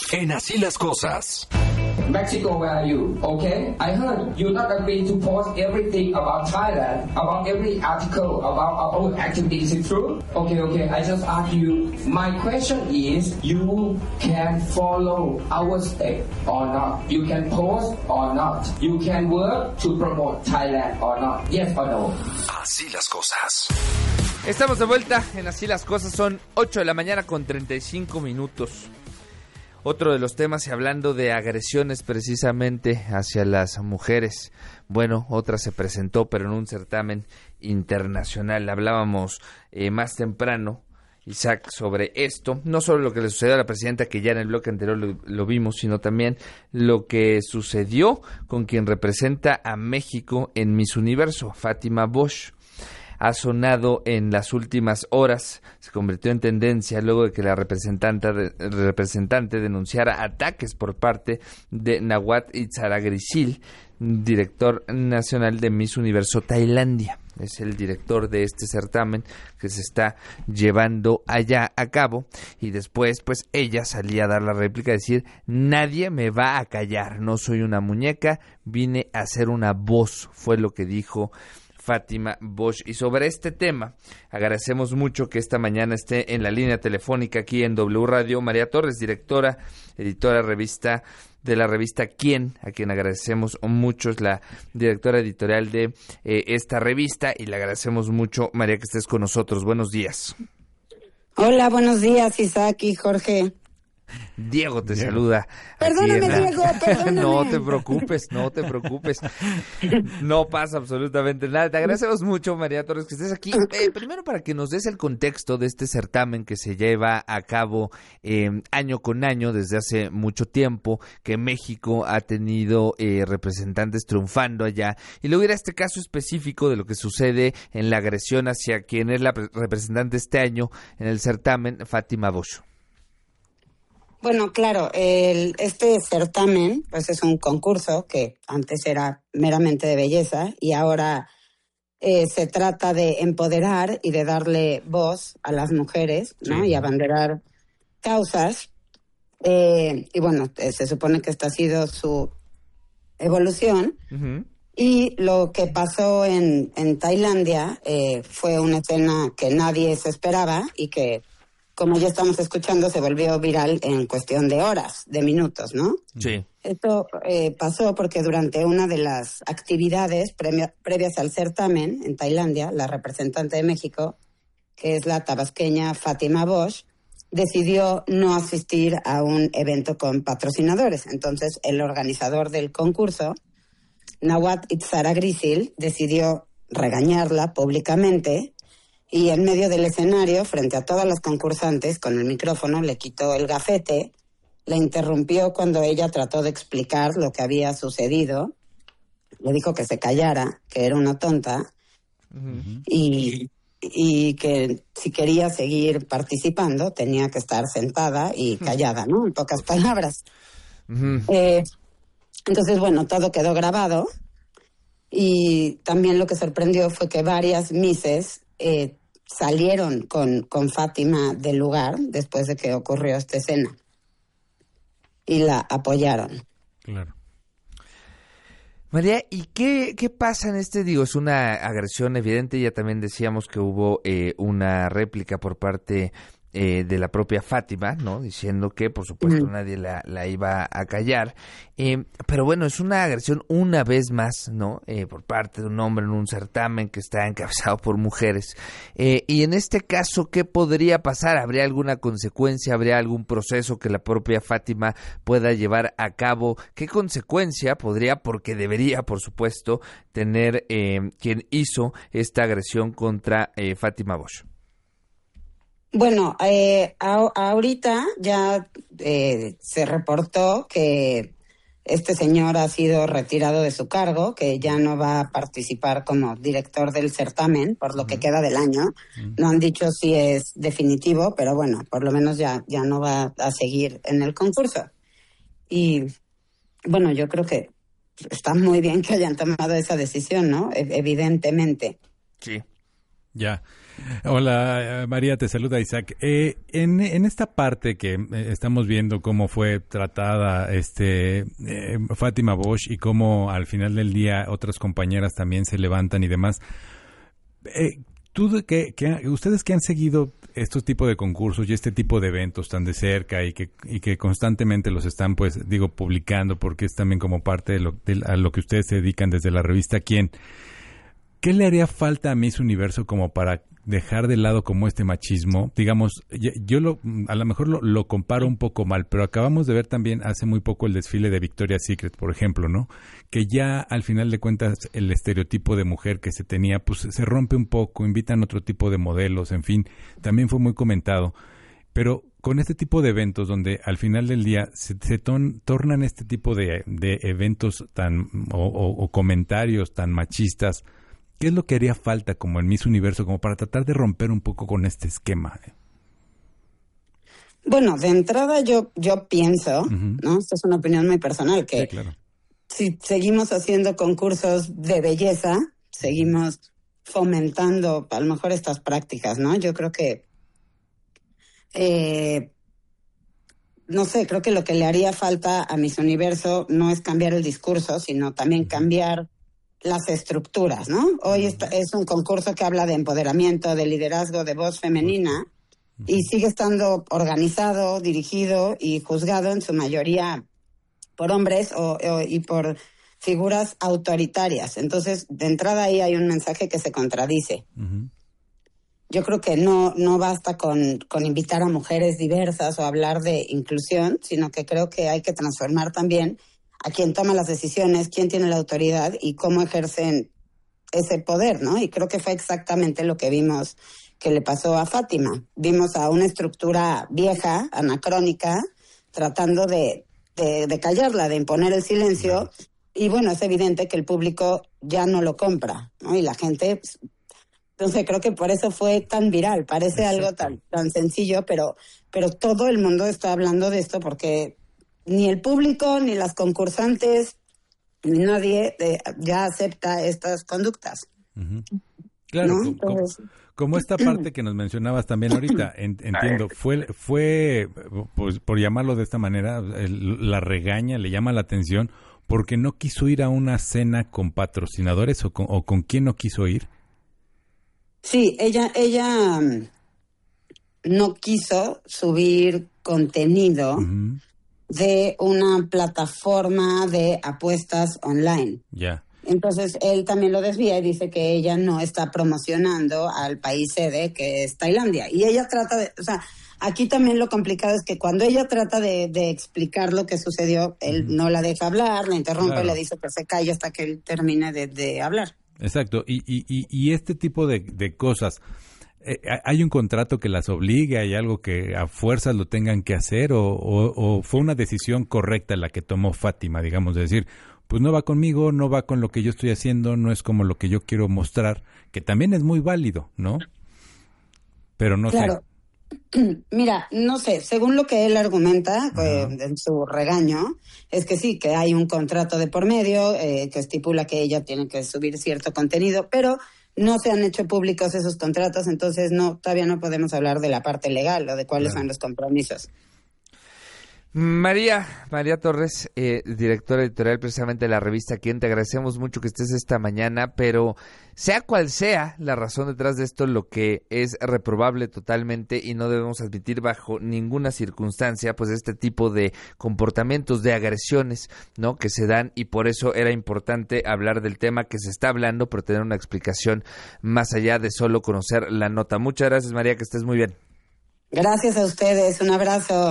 En Así las Cosas. Mexico, where are you? Okay? I heard you not agree to post everything about Thailand, about every article, about our own activities. Is it true? Okay. I just ask you. My question is, you can follow our step or not? You can post or not? You can work to promote Thailand or not? Yes or no? Así las Cosas. Estamos de vuelta en Así las Cosas. Son 8 de la mañana con 35 minutos. Otro de los temas, y hablando de agresiones precisamente hacia las mujeres, bueno, otra se presentó, pero en un certamen internacional. Hablábamos más temprano, Isaac, sobre esto, no solo lo que le sucedió a la presidenta, que ya en el bloque anterior lo vimos, sino también lo que sucedió con quien representa a México en Miss Universo, Fátima Bosch. Ha sonado en las últimas horas, se convirtió en tendencia luego de que la representante denunciara ataques por parte de Nawat Itzaragrisil, director nacional de Miss Universo Tailandia. Es el director de este certamen que se está llevando allá a cabo, y después pues ella salía a dar la réplica, a decir: nadie me va a callar, no soy una muñeca, vine a ser una voz, fue lo que dijo Fátima Bosch. Y sobre este tema agradecemos mucho que esta mañana esté en la línea telefónica aquí en W Radio María Torres, editora de la revista Quién, a quien agradecemos mucho, es la directora editorial de esta revista, y le agradecemos mucho, María, que estés con nosotros. Buenos días. Hola, buenos días, Isaac y Jorge. Diego te saluda. Perdóname, Diego, perdóname. No te preocupes. No pasa absolutamente nada. Te agradecemos mucho, María Torres, que estés aquí. Primero, para que nos des el contexto de este certamen que se lleva a cabo año con año desde hace mucho tiempo, que México ha tenido representantes triunfando allá. Y luego ir a este caso específico de lo que sucede en la agresión hacia quien es la representante este año en el certamen, Fátima Bosch. Bueno, claro, este certamen pues es un concurso que antes era meramente de belleza y ahora se trata de empoderar y de darle voz a las mujeres, ¿no? Sí. Y abanderar causas. Y bueno, se supone que esta ha sido su evolución. Uh-huh. Y lo que pasó en Tailandia fue una escena que nadie se esperaba y que, como ya estamos escuchando, se volvió viral en cuestión de horas, de minutos, ¿no? Sí. Esto pasó porque durante una de las actividades previas al certamen en Tailandia, la representante de México, que es la tabasqueña Fátima Bosch, decidió no asistir a un evento con patrocinadores. Entonces, el organizador del concurso, Nawat Itzaragrisil, decidió regañarla públicamente. Y en medio del escenario, frente a todas las concursantes, con el micrófono, le quitó el gafete, la interrumpió cuando ella trató de explicar lo que había sucedido, le dijo que se callara, que era una tonta, uh-huh. y que si quería seguir participando tenía que estar sentada y callada, ¿no? En pocas palabras. Uh-huh. Entonces, bueno, todo quedó grabado, y también lo que sorprendió fue que varias misses salieron con Fátima del lugar después de que ocurrió esta escena y la apoyaron. Claro. María, ¿y qué pasa en este? Digo, es una agresión evidente. Ya también decíamos que hubo una réplica por parte de la propia Fátima, ¿no? Diciendo que, por supuesto, nadie la iba a callar. Pero bueno, es una agresión una vez más, ¿no? Por parte de un hombre en un certamen que está encabezado por mujeres. Y en este caso, ¿qué podría pasar? ¿Habría alguna consecuencia? ¿Habría algún proceso que la propia Fátima pueda llevar a cabo? ¿Qué consecuencia podría, porque debería, por supuesto, tener quien hizo esta agresión contra Fátima Bosch? Bueno, ahorita ya se reportó que este señor ha sido retirado de su cargo, que ya no va a participar como director del certamen por lo que queda del año. No han dicho si es definitivo, pero bueno, por lo menos ya no va a seguir en el concurso. Y bueno, yo creo que está muy bien que hayan tomado esa decisión, ¿no? Evidentemente. Sí. Ya. Hola, María, te saluda Isaac. En esta parte que estamos viendo cómo fue tratada Fátima Bosch y cómo al final del día otras compañeras también se levantan y demás, ustedes que han seguido estos tipos de concursos y este tipo de eventos tan de cerca y que constantemente los están, pues, digo, publicando, porque es también como parte a lo que ustedes se dedican desde la revista ¿Quién? ¿Qué le haría falta a Miss Universo como para dejar de lado como este machismo? Digamos, yo a lo mejor lo comparo un poco mal, pero acabamos de ver también hace muy poco el desfile de Victoria's Secret, por ejemplo, ¿no? Que ya al final de cuentas el estereotipo de mujer que se tenía, pues se rompe un poco, invitan otro tipo de modelos, en fin, también fue muy comentado. Pero con este tipo de eventos donde al final del día se tornan este tipo de eventos o comentarios tan machistas, ¿qué es lo que haría falta como en Miss Universo como para tratar de romper un poco con este esquema? Bueno, de entrada yo pienso, ¿no? Esta es una opinión muy personal, que sí, claro, si seguimos haciendo concursos de belleza, seguimos fomentando a lo mejor estas prácticas, ¿no? Yo creo que, no sé, creo que lo que le haría falta a Miss Universo no es cambiar el discurso, sino también cambiar las estructuras, ¿no? Hoy es un concurso que habla de empoderamiento, de liderazgo, de voz femenina, y sigue estando organizado, dirigido y juzgado en su mayoría por hombres y por figuras autoritarias. Entonces, de entrada ahí hay un mensaje que se contradice. Yo creo que no basta con invitar a mujeres diversas o hablar de inclusión, sino que creo que hay que transformar también a quien toma las decisiones, quién tiene la autoridad y cómo ejercen ese poder, ¿no? Y creo que fue exactamente lo que vimos que le pasó a Fátima. Vimos a una estructura vieja, anacrónica, tratando de callarla, de imponer el silencio, y bueno, es evidente que el público ya no lo compra, ¿no? Y la gente, entonces creo que por eso fue tan viral. Parece algo tan sencillo, pero todo el mundo está hablando de esto porque ni el público, ni las concursantes, ni nadie ya acepta estas conductas. Claro, ¿no? Entonces, como esta parte que nos mencionabas también ahorita, entiendo, fue pues, por llamarlo de esta manera, la regaña, le llama la atención, porque no quiso ir a una cena con patrocinadores o con quién no quiso ir. Sí, ella no quiso subir contenido de una plataforma de apuestas online. Ya. Entonces, él también lo desvía y dice que ella no está promocionando al país sede, que es Tailandia. Y ella trata de, o sea, aquí también lo complicado es que cuando ella trata de explicar lo que sucedió, él no la deja hablar, la interrumpe, claro, y le dice que se calle hasta que él termine de hablar. Exacto. Y este tipo de cosas, ¿hay un contrato que las obligue? ¿Hay algo que a fuerzas lo tengan que hacer? ¿O fue una decisión correcta la que tomó Fátima, digamos, de decir, pues no va conmigo, no va con lo que yo estoy haciendo, no es como lo que yo quiero mostrar, que también es muy válido, ¿no? Pero no claro. Sé. Mira, no sé, según lo que él argumenta en su regaño, es que sí, que hay un contrato de por medio que estipula que ella tiene que subir cierto contenido, pero no se han hecho públicos esos contratos, entonces todavía no podemos hablar de la parte legal o de cuáles son los compromisos. María Torres, directora editorial precisamente de la revista ¿Quién? Te agradecemos mucho que estés esta mañana, pero sea cual sea la razón detrás de esto, lo que es reprobable totalmente y no debemos admitir bajo ninguna circunstancia, pues este tipo de comportamientos, de agresiones, ¿no? Que se dan, y por eso era importante hablar del tema que se está hablando, pero tener una explicación más allá de solo conocer la nota. Muchas gracias, María, que estés muy bien. Gracias a ustedes, un abrazo.